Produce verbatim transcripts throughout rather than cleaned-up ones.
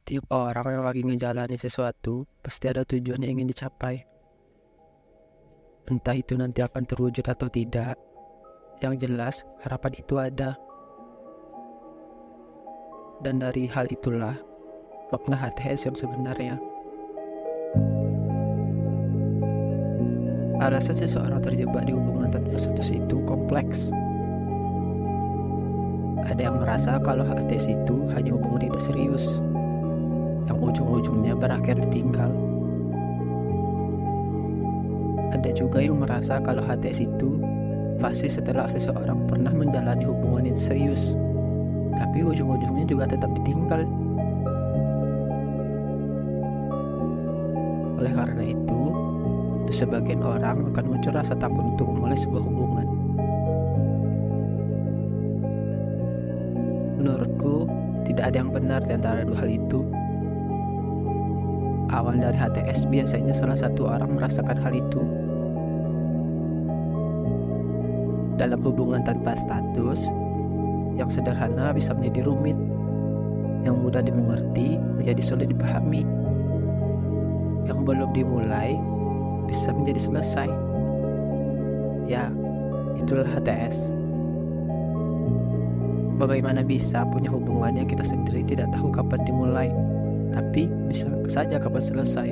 Tiap orang yang lagi ngejalani sesuatu pasti ada tujuan yang ingin dicapai. Entah itu nanti akan terwujud atau tidak, yang jelas harapan itu ada. Dan dari hal itulah makna H T S yang sebenarnya. Alasan seseorang terjebak di hubungan tanpa status itu kompleks. Ada yang merasa kalau H T S itu hanya hubungan tidak serius, yang ujung-ujungnya berakhir ditinggal. Ada juga yang merasa kalau H T S itu fase setelah seseorang pernah menjalani hubungan yang serius, tapi ujung-ujungnya juga tetap ditinggal. Oleh karena itu, untuk sebagian orang akan muncul rasa takut untuk memulai sebuah hubungan. Menurutku, tidak ada yang benar di antara dua hal itu. Awal dari H T S biasanya salah satu orang merasakan hal itu. Dalam hubungan tanpa status, yang sederhana bisa menjadi rumit, yang mudah dimengerti menjadi sulit dipahami, yang belum dimulai bisa menjadi selesai. Ya, itulah H T S. Bagaimana bisa punya hubungan yang kita sendiri tidak tahu kapan dimulai, tapi bisa saja kapan selesai.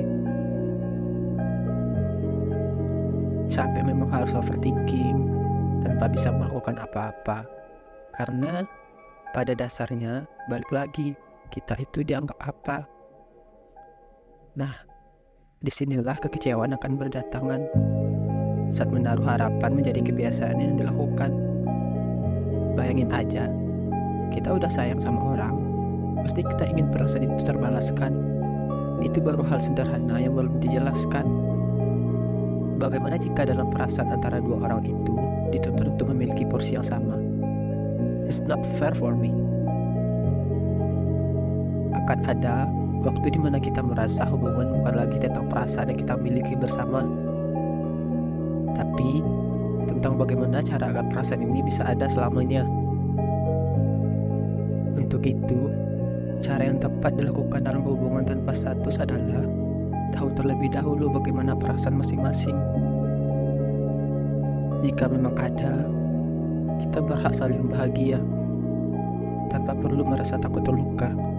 Capek memang harus overthinking tanpa bisa melakukan apa-apa, karena pada dasarnya balik lagi kita itu dianggap apa. Nah, disinilah kekecewaan akan berdatangan saat menaruh harapan menjadi kebiasaan yang dilakukan. Bayangin aja, kita udah sayang sama orang, pasti kita ingin perasaan itu terbalaskan. Itu baru hal sederhana yang belum dijelaskan. Bagaimana jika dalam perasaan antara dua orang itu dituntut untuk memiliki porsi yang sama? It's not fair for me. Akan ada waktu di mana kita merasa hubungan bukan lagi tentang perasaan yang kita miliki bersama, tapi tentang bagaimana cara agar perasaan ini bisa ada selamanya. Untuk itu, cara yang tepat dilakukan dalam hubungan tanpa status adalah tahu terlebih dahulu bagaimana perasaan masing-masing. Jika memang ada, kita berhak saling bahagia tanpa perlu merasa takut terluka.